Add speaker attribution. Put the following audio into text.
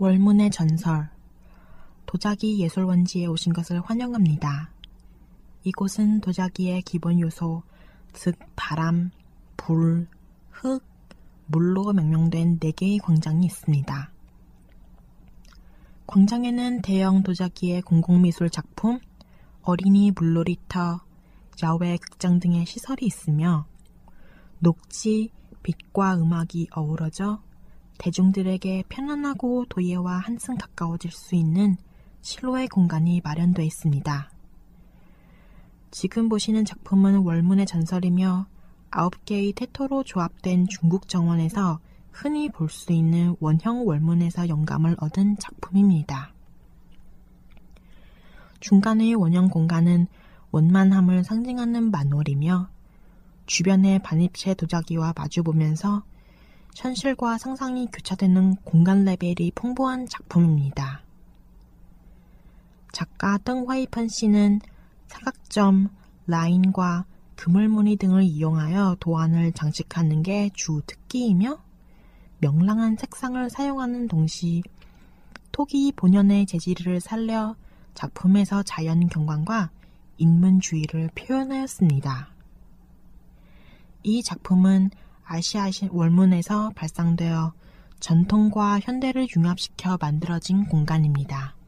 Speaker 1: 월문의 전설, 도자기 예술원지에 오신 것을 환영합니다. 이곳은 도자기의 기본 요소, 즉 바람, 불, 흙, 물로 명명된 4개의 광장이 있습니다. 광장에는 대형 도자기의 공공미술 작품, 어린이 물놀이터, 야외 극장 등의 시설이 있으며 녹지, 빛과 음악이 어우러져 대중들에게 편안하고 도예와 한층 가까워질 수 있는 실로의 공간이 마련되어 있습니다. 지금 보시는 작품은 월문의 전설이며 9개의 태토로 조합된 중국 정원에서 흔히 볼 수 있는 원형 월문에서 영감을 얻은 작품입니다. 중간의 원형 공간은 원만함을 상징하는 만월이며 주변의 반입체 도자기와 마주보면서 현실과 상상이 교차되는 공간 레벨이 풍부한 작품입니다. 작가 덩화이펀 씨는 사각점, 라인과 그물무늬 등을 이용하여 도안을 장식하는 게 주 특기이며 명랑한 색상을 사용하는 동시 토기 본연의 재질을 살려 작품에서 자연 경관과 인문주의를 표현하였습니다. 이 작품은 아시아 월문에서 발상되어 전통과 현대를 융합시켜 만들어진 공간입니다.